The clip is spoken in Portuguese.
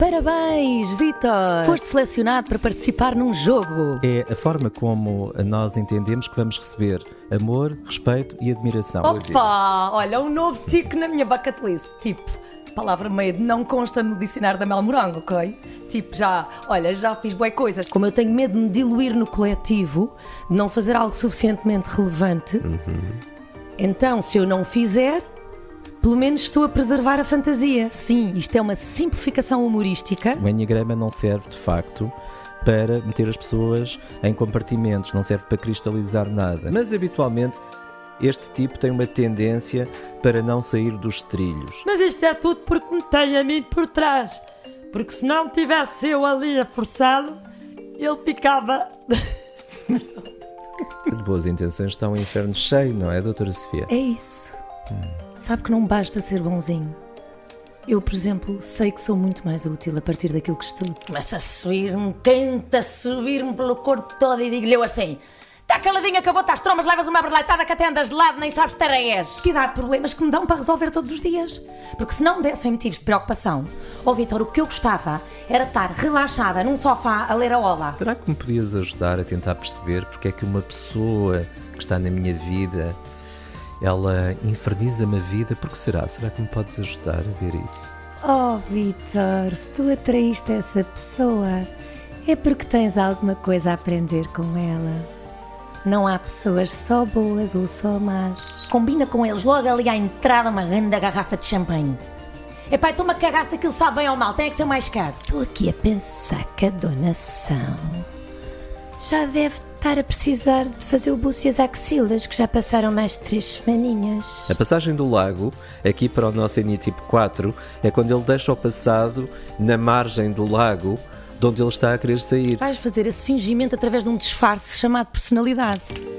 Parabéns, Vítor! Foste selecionado para participar num jogo. É a forma como nós entendemos que vamos receber amor, respeito e admiração. Opa! Olha, um novo tico na minha bucket list. Tipo, palavra meio de não consta no dicionário da Mel Morango, ok? Tipo, já fiz bué coisas. Como eu tenho medo de me diluir no coletivo, de não fazer algo suficientemente relevante, então, se eu não fizer, pelo menos estou a preservar a fantasia. Sim, isto é uma simplificação humorística. O Enneagrama não serve, de facto, para meter as pessoas em compartimentos, não serve para cristalizar nada. Mas, habitualmente, este tipo tem uma tendência para não sair dos trilhos. Mas isto é tudo porque me tem a mim por trás. Porque se não tivesse eu ali a forçá-lo, ele ficava... De boas intenções está um inferno cheio, não é, doutora Sofia? É isso. Sabe que não basta ser bonzinho. Eu, por exemplo, sei que sou muito mais útil a partir daquilo que estudo. Começa a subir-me, tenta subir-me pelo corpo todo e digo-lhe eu assim: está caladinha que eu vou-te às trombas, levas uma berleitada que até andas de lado, nem sabes ter és. Que dar problemas que me dão para resolver todos os dias. Porque se não me dessem motivos de preocupação, Vítor, o que eu gostava era estar relaxada num sofá a ler a ola. Será que me podias ajudar a tentar perceber porque é que uma pessoa que está na minha vida, ela inferniza-me a vida? Por que será? Será que me podes ajudar a ver isso? Oh, Vítor, se tu atraíste essa pessoa, é porque tens alguma coisa a aprender com ela. Não há pessoas só boas ou só más. Combina com eles logo ali à entrada uma grande garrafa de champanhe. Epá, estou-me a cagar se aquilo sabe bem ou mal, tem que ser mais caro. Estou aqui a pensar que a donação já deve estar a precisar de fazer o buço e as axilas, que já passaram mais de 3 semaninhas. A passagem do lago, aqui para o nosso Enneatipo 4, é quando ele deixa o passado na margem do lago, de onde ele está a querer sair. Vais fazer esse fingimento através de um disfarce chamado personalidade.